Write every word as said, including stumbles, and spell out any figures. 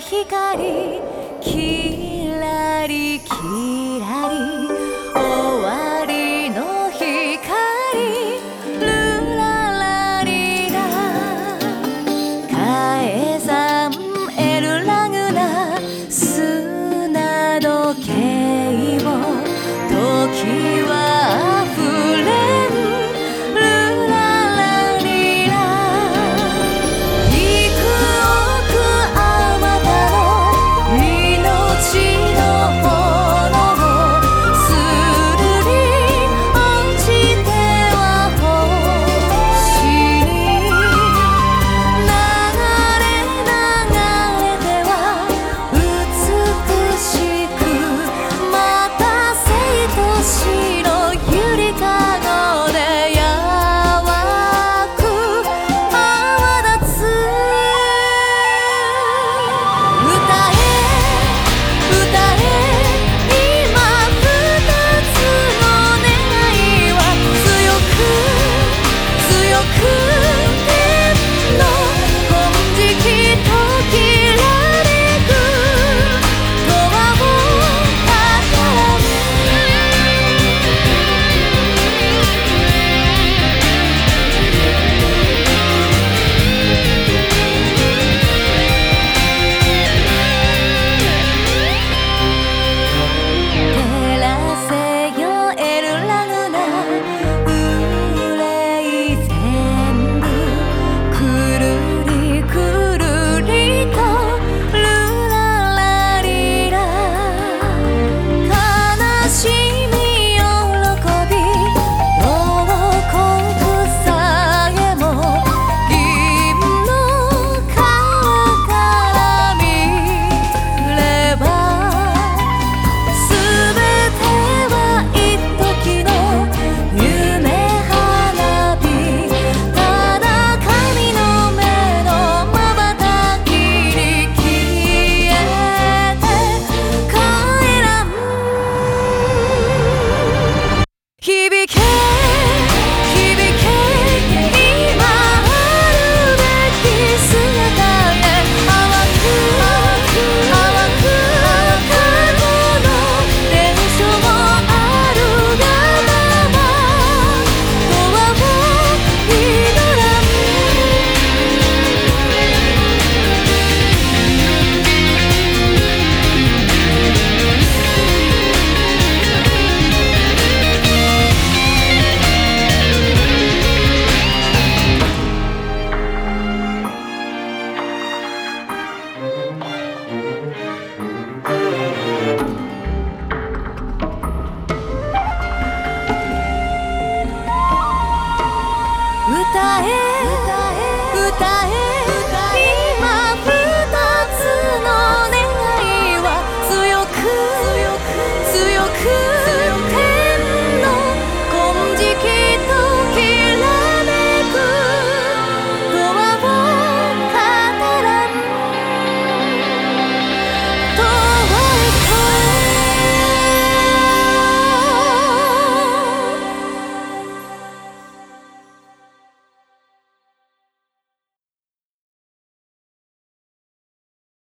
光キラリキラリ終わりの光ルララリラカエサンエルラグナ砂時計を時は溢れんルララリラ幾億あまたの命の炎をするり落ちては星に流れ流れては美しくまた生と死のゆりかごでやわく泡立つ歌え歌え今二つの願いは強く強く天の金色ときらめく永遠を宝に照らせよエルラグナ憂い全部くるりくるりとルララリラ悲しみ喜び喜ぶさえも銀の川から見ればすべては一時の夢花火ただ神の目の瞬きに消えて帰らん響け響け今あるべき姿へ淡く淡く過去の伝承あるがまま永遠を祈らん歌え